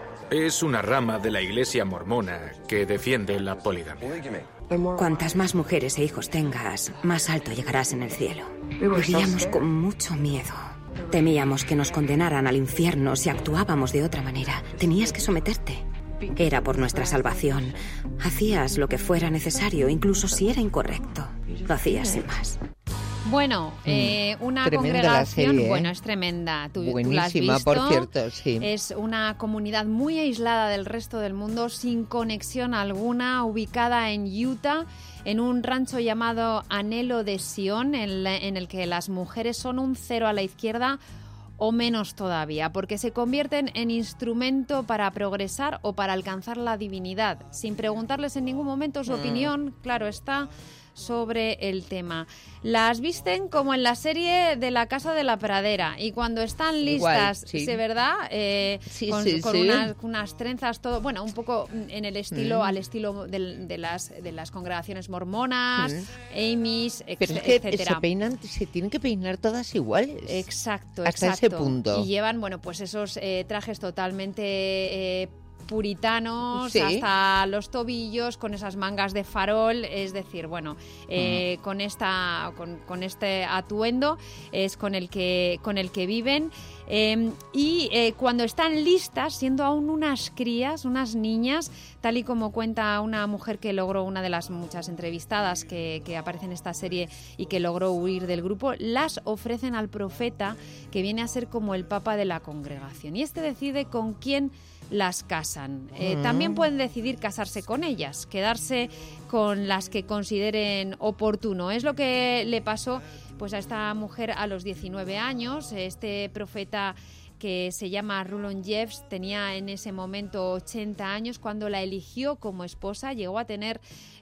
es una rama de la Iglesia mormona que defiende la poligamia. Cuantas más mujeres e hijos tengas, más alto llegarás en el cielo. Vivíamos con mucho miedo. Temíamos que nos condenaran al infierno si actuábamos de otra manera. Tenías que someterte. Era por nuestra salvación. Hacías lo que fuera necesario, incluso si era incorrecto. Lo hacías sin más. Bueno, eh, una Tremenda la congregación, serie, ¿eh? bueno, es tremenda. Tú, tú la has Buenísima, visto. por cierto, sí. Es una comunidad muy aislada del resto del mundo, sin conexión alguna, ubicada en Utah, en un rancho llamado Anhelo de Sion, en, la- en el que las mujeres son un cero a la izquierda o menos todavía, porque se convierten en instrumento para progresar o para alcanzar la divinidad, sin preguntarles en ningún momento su Mm. opinión, claro está, sobre el tema. Las visten como en la serie de La Casa de la Pradera, y cuando están Igual, listas, sí. ¿sí, verdad? Eh, Sí, con sí, con sí. Unas, unas trenzas, todo, bueno, un poco en el estilo, Mm. al estilo del- de, las, de las congregaciones mormonas, Mm. Amy's, Pero etc- es que etcétera. se peinan, se tienen que peinar todas iguales. Exacto, Hasta exacto. ese punto. Y llevan, bueno, pues esos eh, trajes totalmente eh, puritanos, Sí. hasta los tobillos, con esas mangas de farol, es decir, bueno, eh, con esta, con, con este atuendo es con el que, con el que viven. Eh, y eh, cuando están listas, siendo aún unas crías, unas niñas, tal y como cuenta una mujer que logró, una de las muchas entrevistadas que, que aparece en esta serie y que logró huir del grupo, las ofrecen al profeta, que viene a ser como el papa de la congregación. Y este decide con quién las casan. Eh, Mm. También pueden decidir casarse con ellas, quedarse con las que consideren oportuno. Es lo que le pasó pues a esta mujer a los diecinueve años. Este profeta, que se llama Rulon Jeffs, tenía en ese momento ochenta años cuando la eligió como esposa. Llegó a tener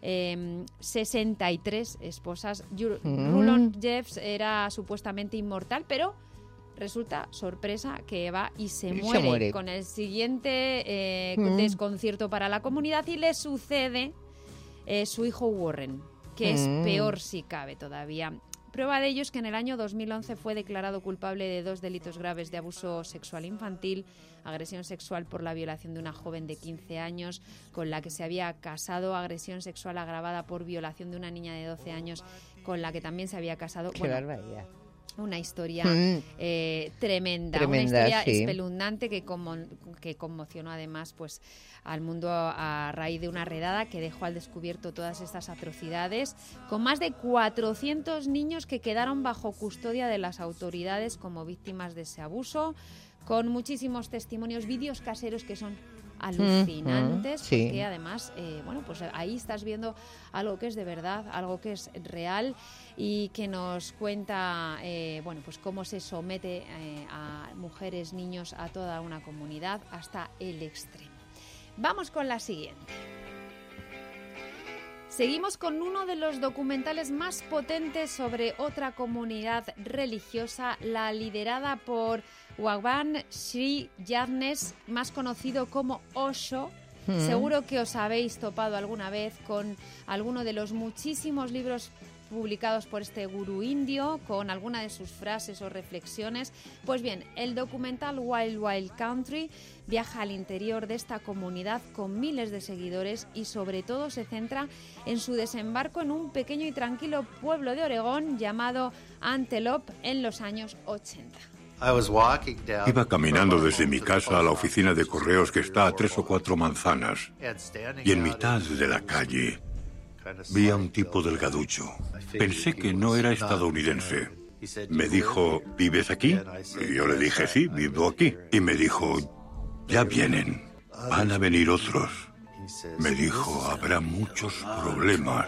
eh, sesenta y tres esposas. Yu- Mm. Rulon Jeffs era supuestamente inmortal, pero resulta, sorpresa, que va y se, Y se muere, muere. con el siguiente eh, Mm. desconcierto para la comunidad, y le sucede eh, su hijo Warren, que es Mm. peor si cabe todavía. Prueba de ello es que en el año dos mil once fue declarado culpable de dos delitos graves de abuso sexual infantil, agresión sexual por la violación de una joven de quince años con la que se había casado, agresión sexual agravada por violación de una niña de doce años con la que también se había casado. Qué Bueno, barbaridad. una historia Mm. eh, tremenda, Tremenda, una historia sí. espeluznante que, conmo- que conmocionó además pues al mundo a, a raíz de una redada que dejó al descubierto todas estas atrocidades, con más de cuatrocientos niños que quedaron bajo custodia de las autoridades como víctimas de ese abuso, con muchísimos testimonios, vídeos caseros que son alucinantes, Mm, mm, sí. porque además, eh, bueno, pues ahí estás viendo algo que es de verdad, algo que es real y que nos cuenta, eh, bueno, pues cómo se somete eh, a mujeres, niños, a toda una comunidad hasta el extremo. Vamos con la siguiente. Seguimos con uno de los documentales más potentes sobre otra comunidad religiosa, la liderada por Bhagwan Shree Yadnes, más conocido como Osho. Mm. Seguro que os habéis topado alguna vez con alguno de los muchísimos libros publicados por este gurú indio, con alguna de sus frases o reflexiones. Pues bien, el documental Wild Wild Country viaja al interior de esta comunidad con miles de seguidores y sobre todo se centra en su desembarco en un pequeño y tranquilo pueblo de Oregón llamado Antelope en los años ochenta. Iba caminando desde mi casa a la oficina de correos que está a tres o cuatro manzanas, y en mitad de la calle vi a un tipo delgaducho. Pensé que no era estadounidense. Me dijo, ¿vives aquí? Y yo le dije, sí, vivo aquí. Y me dijo, ya vienen, van a venir otros. Me dijo, habrá muchos problemas,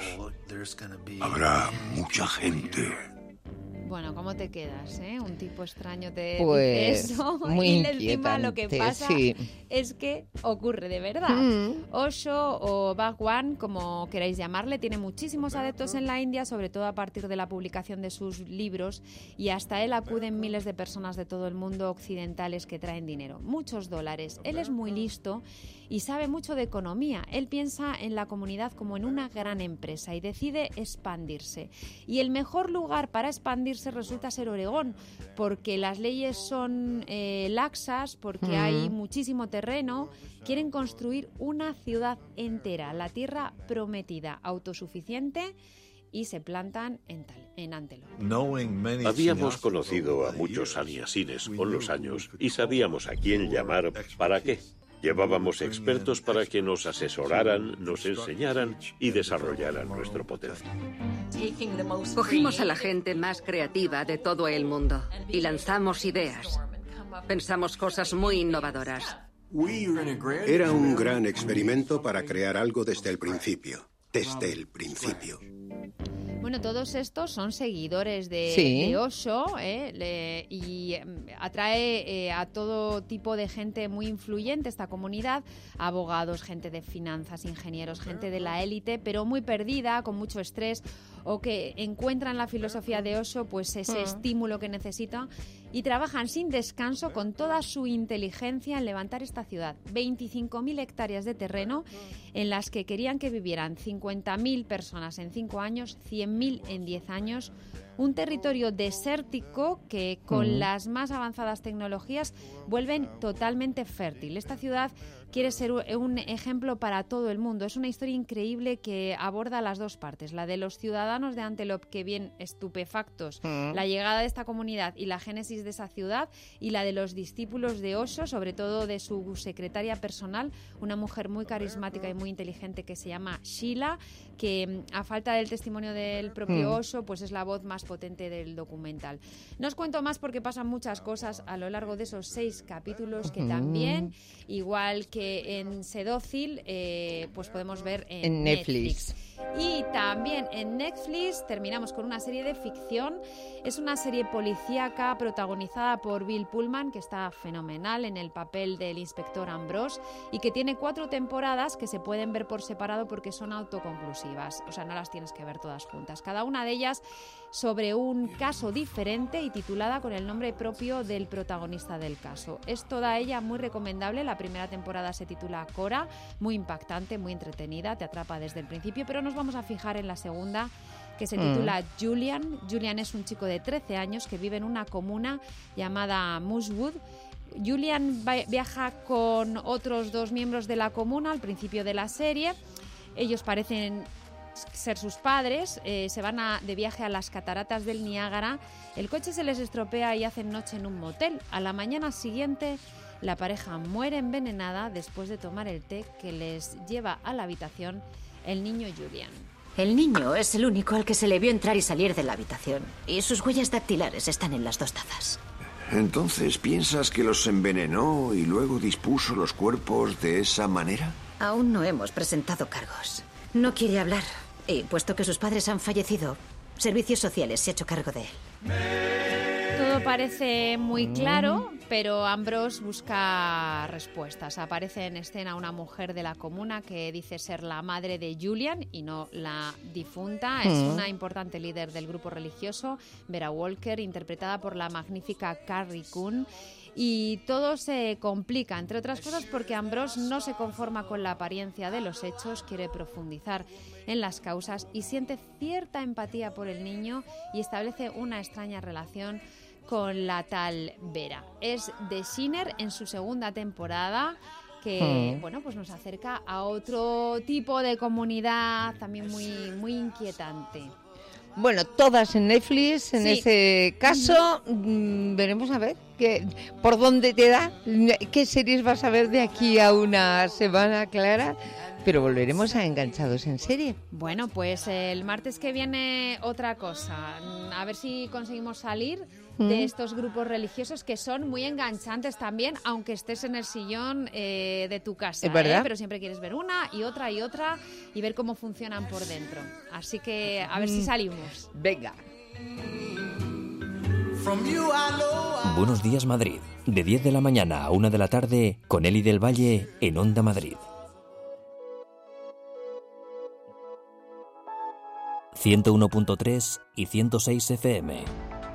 habrá mucha gente. Bueno, ¿cómo te quedas, eh? Un tipo extraño te Pues, dice eso muy y encima lo que inquietante, pasa sí. es que ocurre de verdad. Mm. Osho o Bhagwan, como queráis llamarle, tiene muchísimos adeptos en la India, sobre todo a partir de la publicación de sus libros, y hasta él acuden miles de personas de todo el mundo occidentales que traen dinero, muchos dólares. Él es muy listo y sabe mucho de economía. Él piensa en la comunidad como en una gran empresa y decide expandirse. Y el mejor lugar para expandirse resulta ser Oregón, porque las leyes son eh, laxas, porque Mm. hay muchísimo terreno. Quieren construir una ciudad entera, la tierra prometida, autosuficiente, y se plantan en, tal, en Antelope. Habíamos conocido a muchos saniasines con los años y sabíamos a quién llamar para qué. Llevábamos expertos para que nos asesoraran, nos enseñaran y desarrollaran nuestro potencial. Cogimos a la gente más creativa de todo el mundo y lanzamos ideas. Pensamos cosas muy innovadoras. Era un gran experimento para crear algo desde el principio. Desde el principio. Bueno, todos estos son seguidores de, Sí. de Osho, ¿eh? Le- y eh, atrae eh, a todo tipo de gente muy influyente esta comunidad, abogados, gente de finanzas, ingenieros, gente de la élite, pero muy perdida, con mucho estrés, o que encuentran la filosofía de Osho pues ese Mm. estímulo que necesitan y trabajan sin descanso con toda su inteligencia en levantar esta ciudad. veinticinco mil hectáreas de terreno en las que querían que vivieran cincuenta mil personas en cinco años, cien mil en diez años. Un territorio desértico que con Mm. las más avanzadas tecnologías vuelven totalmente fértil. Esta ciudad quiere ser un ejemplo para todo el mundo. Es una historia increíble que aborda las dos partes, la de los ciudadanos de Antelope que vienen estupefactos, Mm. la llegada de esta comunidad y la génesis de esa ciudad, y la de los discípulos de Osho, sobre todo de su secretaria personal, una mujer muy carismática y muy inteligente que se llama Sheila, que a falta del testimonio del propio Mm. Osho, pues es la voz más potente del documental. No os cuento más porque pasan muchas cosas a lo largo de esos seis capítulos que Ujú. también, igual que que en Sedócil eh, pues podemos ver en, en Netflix. Netflix. Y también en Netflix terminamos con una serie de ficción. Es una serie policíaca protagonizada por Bill Pullman, que está fenomenal en el papel del inspector Ambrose, y que tiene cuatro temporadas que se pueden ver por separado porque son autoconclusivas. O sea, no las tienes que ver todas juntas. Cada una de ellas sobre un caso diferente y titulada con el nombre propio del protagonista del caso. Es toda ella muy recomendable. La primera temporada se titula Cora, muy impactante, muy entretenida, te atrapa desde el principio, pero nos vamos a fijar en la segunda, que se titula mm. Julian. Julian es un chico de trece años que vive en una comuna llamada Moosewood. Julian va- viaja con otros dos miembros de la comuna al principio de la serie. Ellos parecen ser sus padres, eh, se van a, de viaje a las cataratas del Niágara. El coche se les estropea y hacen noche en un motel. A la mañana siguiente, la pareja muere envenenada después de tomar el té que les lleva a la habitación el niño Julian. El niño es el único al que se le vio entrar y salir de la habitación, y sus huellas dactilares están en las dos tazas. ¿Entonces piensas que los envenenó y luego dispuso los cuerpos de esa manera? Aún no hemos presentado cargos. No quiere hablar, y puesto que sus padres han fallecido, Servicios Sociales se ha hecho cargo de él. Todo parece muy claro, pero Ambrose busca respuestas. Aparece en escena una mujer de la comuna que dice ser la madre de Julian y no la difunta. Es una importante líder del grupo religioso, Vera Walker, interpretada por la magnífica Carrie Coon. Y todo se complica, entre otras cosas, porque Ambrose no se conforma con la apariencia de los hechos, quiere profundizar en las causas y siente cierta empatía por el niño y establece una extraña relación con la tal Vera. Es The Sinner en su segunda temporada, que hmm. bueno, pues nos acerca a otro tipo de comunidad también muy, muy inquietante. Bueno, todas en Netflix, en sí. ese caso, mmm, veremos a ver qué, por dónde te da, qué series vas a ver de aquí a una semana, Clara, pero volveremos a Enganchados en Serie. Bueno, pues el martes que viene otra cosa, a ver si conseguimos salir ¿Mm? de estos grupos religiosos que son muy enganchantes también, aunque estés en el sillón eh, de tu casa, ¿Es verdad? ¿eh? Pero siempre quieres ver una y otra y otra y ver cómo funcionan por dentro. Así que a ver si salimos. Venga. Buenos días, Madrid. De diez de la mañana a una de la tarde con Eli del Valle en Onda Madrid. ciento uno punto tres y ciento seis F M.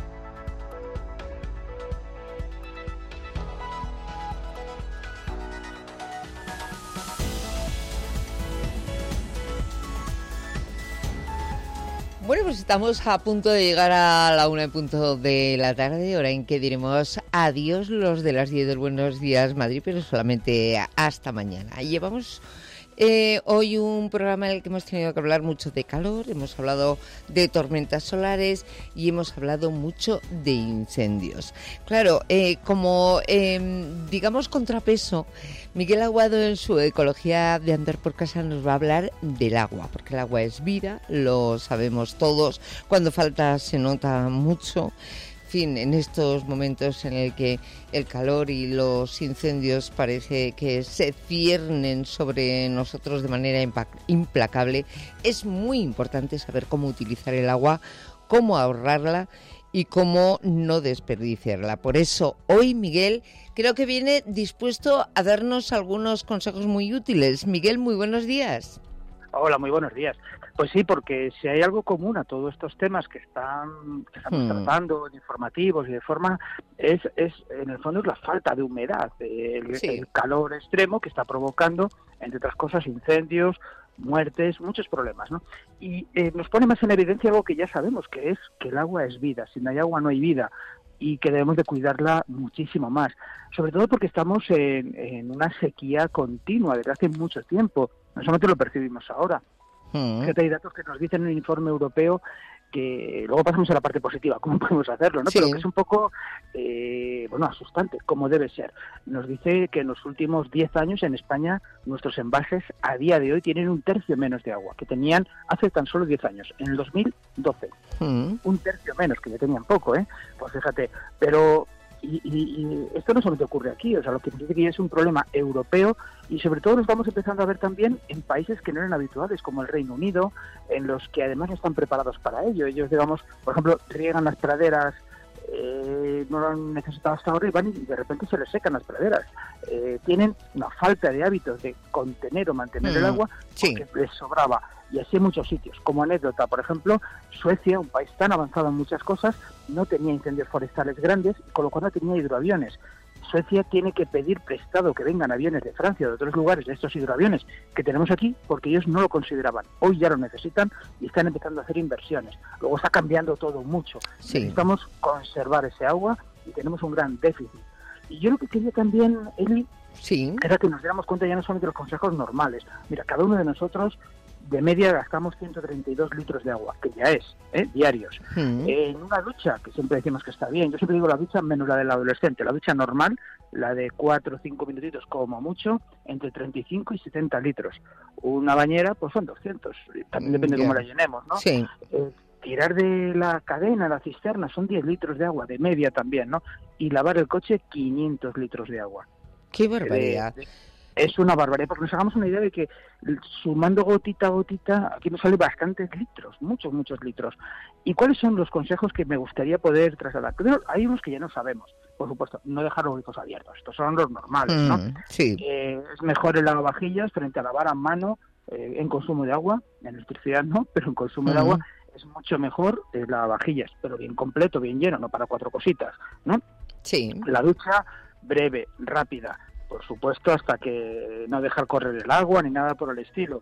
Bueno, pues estamos a punto de llegar a la una en punto de la tarde, hora en que diremos adiós los de las diez del Buenos Días Madrid, pero solamente hasta mañana. Llevamos eh, hoy un programa en el que hemos tenido que hablar mucho de calor, hemos hablado de tormentas solares y hemos hablado mucho de incendios. Claro, eh, como eh, digamos contrapeso, Miguel Aguado en su Ecología de Andar por Casa nos va a hablar del agua, porque el agua es vida, lo sabemos todos, cuando falta se nota mucho. En fin, en estos momentos en el que el calor y los incendios parece que se ciernen sobre nosotros de manera implacable, es muy importante saber cómo utilizar el agua, cómo ahorrarla y cómo no desperdiciarla. Por eso, hoy Miguel creo que viene dispuesto a darnos algunos consejos muy útiles. Miguel, muy buenos días. Hola, muy buenos días. Pues sí, porque si hay algo común a todos estos temas que están que estamos hmm. tratando, de informativos y de forma, es, es en el fondo es la falta de humedad, el, sí. el calor extremo que está provocando, entre otras cosas, incendios, muertes, muchos problemas, ¿no? Y eh, nos pone más en evidencia algo que ya sabemos, que es que el agua es vida. Si no hay agua, no hay vida. Y que debemos de cuidarla muchísimo más, sobre todo porque estamos en, en una sequía continua desde hace mucho tiempo, no solamente lo percibimos ahora. Mm. Fíjate, hay datos que nos dicen en un informe europeo que luego pasamos a la parte positiva, cómo podemos hacerlo, ¿no? Sí. Pero que es un poco, eh, bueno, asustante, como debe ser. Nos dice que en los últimos diez años en España nuestros envases a día de hoy tienen un tercio menos de agua que tenían hace tan solo diez años, en el dos mil doce. Mm. Un tercio menos, que ya tenían poco, ¿eh? Pues fíjate, pero Y, y, y esto no solamente ocurre aquí, o sea, lo que dice que ya es un problema europeo y sobre todo lo estamos empezando a ver también en países que no eran habituales, como el Reino Unido, en los que además no están preparados para ello. Ellos, digamos, por ejemplo, riegan las praderas, eh, no lo han necesitado hasta ahora y van y de repente se les secan las praderas. Eh, tienen una falta de hábitos de contener o mantener mm, el agua porque sí. les sobraba. Y así en muchos sitios. Como anécdota, por ejemplo, Suecia, un país tan avanzado en muchas cosas, no tenía incendios forestales grandes, con lo cual no tenía hidroaviones. Suecia tiene que pedir prestado que vengan aviones de Francia o de otros lugares de estos hidroaviones que tenemos aquí, porque ellos no lo consideraban. Hoy ya lo necesitan y están empezando a hacer inversiones. Luego está cambiando todo mucho. Sí. Necesitamos conservar ese agua y tenemos un gran déficit. Y yo lo que quería también, Eli, sí. era que nos diéramos cuenta ya no solamente de los consejos normales. Mira, cada uno de nosotros de media gastamos ciento treinta y dos litros de agua, que ya es, ¿eh? diarios. Mm. Eh, en una ducha, que siempre decimos que está bien, yo siempre digo la ducha menos la del adolescente, la ducha normal, la de cuatro o cinco minutitos como mucho, entre treinta y cinco y setenta litros. Una bañera, pues son doscientos, también depende de yeah. cómo la llenemos, ¿no? Sí. Eh, tirar de la cadena, la cisterna, son diez litros de agua, de media también, ¿no? Y lavar el coche, quinientos litros de agua. ¡Qué barbaridad! De, de, Es una barbaridad, porque nos hagamos una idea de que sumando gotita a gotita, aquí nos sale bastantes litros, muchos, muchos litros. ¿Y cuáles son los consejos que me gustaría poder trasladar? Primero, hay unos que ya no sabemos, por supuesto, no dejar los grifos abiertos, estos son los normales, ¿no? Mm, sí. Eh, es mejor el lavavajillas frente a lavar a mano eh, en consumo de agua, en electricidad no, pero en consumo mm. de agua es mucho mejor el lavavajillas, pero bien completo, bien lleno, no para cuatro cositas, ¿no? Sí. La ducha breve, rápida, por supuesto, hasta que no dejar correr el agua ni nada por el estilo.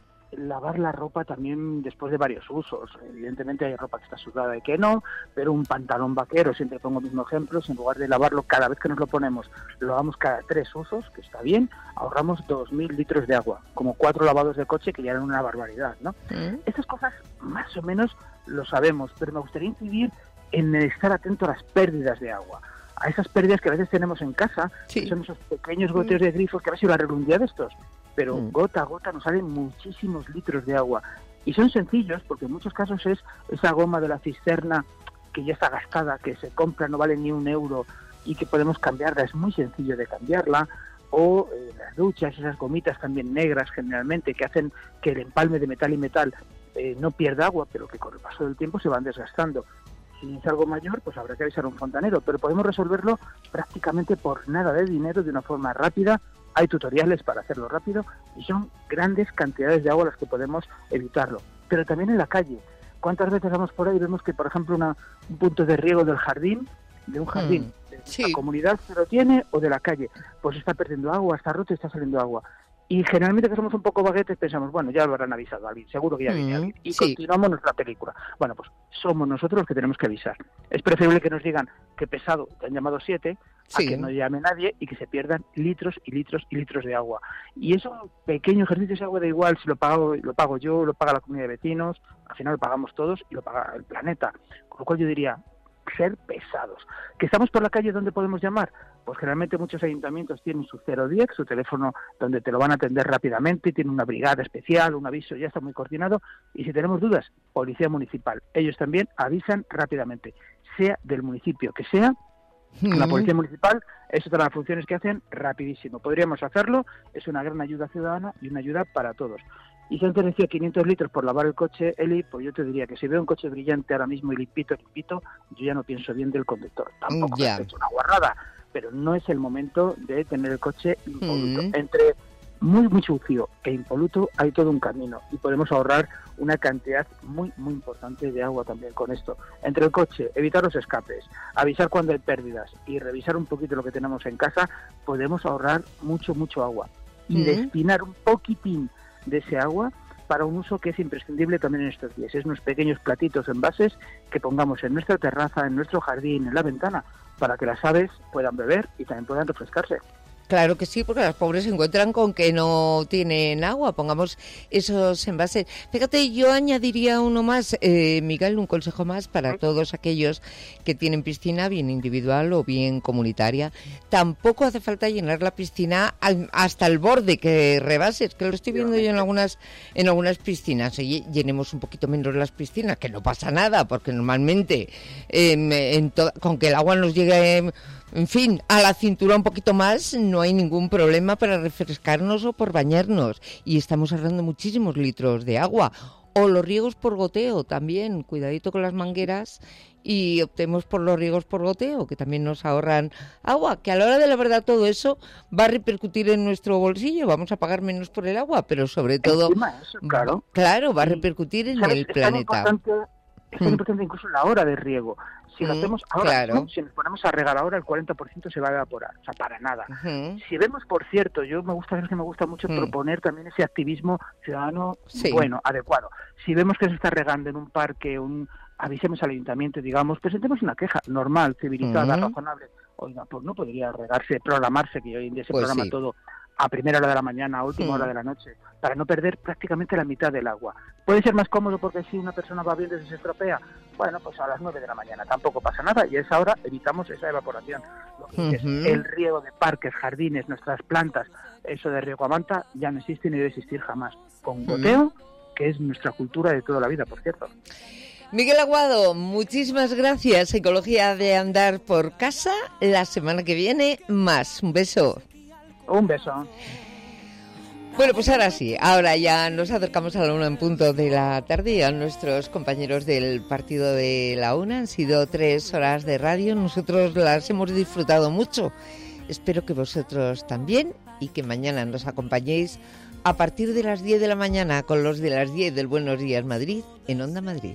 Lavar la ropa también después de varios usos. Evidentemente hay ropa que está sudada y que no, pero un pantalón vaquero, siempre pongo el mismo ejemplo, si en lugar de lavarlo cada vez que nos lo ponemos, lo lavamos cada tres usos, que está bien, ahorramos dos mil litros de agua, como cuatro lavados de coche, que ya eran una barbaridad, ¿no? ¿Mm? Estas cosas más o menos lo sabemos, pero me gustaría incidir en estar atento a las pérdidas de agua, a esas pérdidas que a veces tenemos en casa, sí. que son esos pequeños goteos de grifos, que a veces yo la redundía de estos, pero mm. gota a gota nos salen muchísimos litros de agua. Y son sencillos, porque en muchos casos es esa goma de la cisterna que ya está gastada, que se compra, no vale ni un euro, y que podemos cambiarla, es muy sencillo de cambiarla, o eh, las duchas, esas gomitas también negras generalmente, que hacen que el empalme de metal y metal eh, no pierda agua, pero que con el paso del tiempo se van desgastando. Si es algo mayor, pues habrá que avisar a un fontanero, pero podemos resolverlo prácticamente por nada de dinero, de una forma rápida. Hay tutoriales para hacerlo rápido y son grandes cantidades de agua las que podemos evitarlo. Pero también en la calle. ¿Cuántas veces vamos por ahí y vemos que, por ejemplo, una, un punto de riego del jardín, de un jardín, mm, de sí. la comunidad se lo tiene o de la calle, pues está perdiendo agua, está roto y está saliendo agua? Y generalmente que somos un poco baguetes pensamos, bueno, ya lo habrán avisado a alguien, seguro que ya viene mm, alguien. Y sí. continuamos nuestra película. Bueno, pues somos nosotros los que tenemos que avisar. Es preferible que nos digan que pesado, te han llamado siete, sí. a que no llame nadie y que se pierdan litros y litros y litros de agua. Y eso, pequeño ejercicio, ese agua da igual si lo pago, lo pago yo, lo paga la comunidad de vecinos, al final lo pagamos todos y lo paga el planeta. Con lo cual yo diría, ser pesados. ¿Que estamos por la calle donde podemos llamar? Pues generalmente muchos ayuntamientos tienen su cero diez, su teléfono donde te lo van a atender rápidamente, tienen una brigada especial, un aviso, ya está muy coordinado, y si tenemos dudas, policía municipal. Ellos también avisan rápidamente, sea del municipio que sea, mm. la policía municipal, es otra de las funciones que hacen rapidísimo. Podríamos hacerlo, es una gran ayuda ciudadana y una ayuda para todos. Y si antes decía quinientos litros por lavar el coche, Eli, pues yo te diría que si veo un coche brillante ahora mismo y limpito, limpito, yo ya no pienso bien del conductor. Tampoco yeah. me he hecho una guarrada, pero no es el momento de tener el coche impoluto. Mm. Entre muy, muy sucio e impoluto hay todo un camino y podemos ahorrar una cantidad muy, muy importante de agua también con esto. Entre el coche, evitar los escapes, avisar cuando hay pérdidas y revisar un poquito lo que tenemos en casa, podemos ahorrar mucho, mucho agua. Y mm. destinar un poquitín de ese agua para un uso que es imprescindible también en estos días. Es unos pequeños platitos, envases que pongamos en nuestra terraza, en nuestro jardín, en la ventana, para que las aves puedan beber y también puedan refrescarse. Claro que sí, porque las pobres se encuentran con que no tienen agua. Pongamos esos envases. Fíjate, yo añadiría uno más, eh, Miguel, un consejo más para todos aquellos que tienen piscina, bien individual o bien comunitaria. Tampoco hace falta llenar la piscina al, hasta el borde, que rebases, que lo estoy viendo yo en algunas en algunas piscinas. Oye, llenemos un poquito menos las piscinas, que no pasa nada, porque normalmente eh, en to- con que el agua nos llegue En fin, a la cintura un poquito más, no hay ningún problema para refrescarnos o por bañarnos. Y estamos ahorrando muchísimos litros de agua. O los riegos por goteo también, cuidadito con las mangueras y optemos por los riegos por goteo, que también nos ahorran agua, que a la hora de la verdad todo eso va a repercutir en nuestro bolsillo, vamos a pagar menos por el agua, pero sobre todo, eso, claro. claro, va a repercutir en ¿Sabes? el Es tan planeta. importante, es tan importante incluso la hora de riego. Si lo Mm, hacemos ahora, claro. ¿no? Si nos ponemos a regar ahora, el cuarenta por ciento se va a evaporar, o sea, para nada. Ujú. Si vemos, por cierto, yo me gusta, es que me gusta mucho Mm. proponer también ese activismo ciudadano Sí. bueno, adecuado. Si vemos que se está regando en un parque, un avisemos al ayuntamiento, digamos, presentemos una queja normal, civilizada, Ujú. razonable. Oiga, pues no podría regarse, programarse, que hoy en día se Pues programa sí. todo a primera hora de la mañana, a última Mm. hora de la noche, para no perder prácticamente la mitad del agua. Puede ser más cómodo porque si una persona va viendo y se estropea, bueno, pues a las nueve de la mañana tampoco pasa nada y a esa hora evitamos esa evaporación. Lo que dices, Ujú. el riego de parques, jardines, nuestras plantas, eso de riego a manta ya no existe ni debe existir jamás. Con goteo, que es nuestra cultura de toda la vida, por cierto. Miguel Aguado, muchísimas gracias. Ecología de andar por casa. La semana que viene, más. Un beso. Un beso. Bueno, pues ahora sí, ahora ya nos acercamos a la una en punto de la tarde y a nuestros compañeros del partido de la una. Han sido tres horas de radio, nosotros las hemos disfrutado mucho. Espero que vosotros también y que mañana nos acompañéis a partir de las diez de la mañana con los de las diez del Buenos Días Madrid en Onda Madrid.